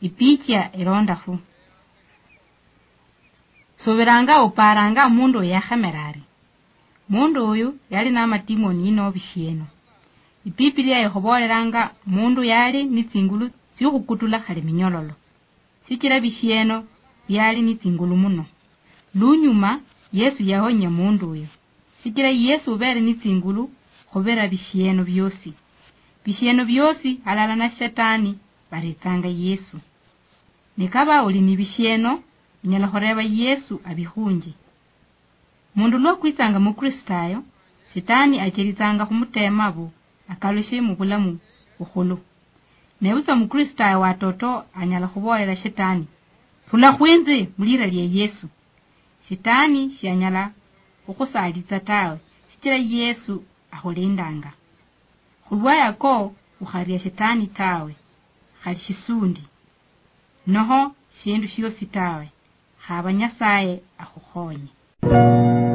ipicha irondafu. Soberanga uparanga mundu yakhamerari. Mundu uyu yali na matimoni ino bishieno. Ipipilia yehoboreranga mundu yali ni tsingulu siukukutula khali minyololo. Sikira bishieno yali ni tsingulu muno. Lunyuma Yesu yahonya mundu uyu. Sikira Yesu ubere ni tsingulu khobera bishieno byosi. Bishieno byosi alala na shetani baretsanga Yesu. Nikaba uli ni bishieno nyala khoreba Yesu abihunje. Mundu lo kwisanga mu Kristayo shetani achiritanga kumutema abo akaloshe mu bulamu bukhulu. Neusa mu Kristayo watoto anyala khubolera shetani fula khwenze mulira lye Yesu. Shetani shanyala ukusalitsa tawe sikira Yesu aholendanga. Khulwaya ko ukharia shetani tawe khali shisundi. Noho shindu shyosi tawe khaba Nyasaye akhukhonye.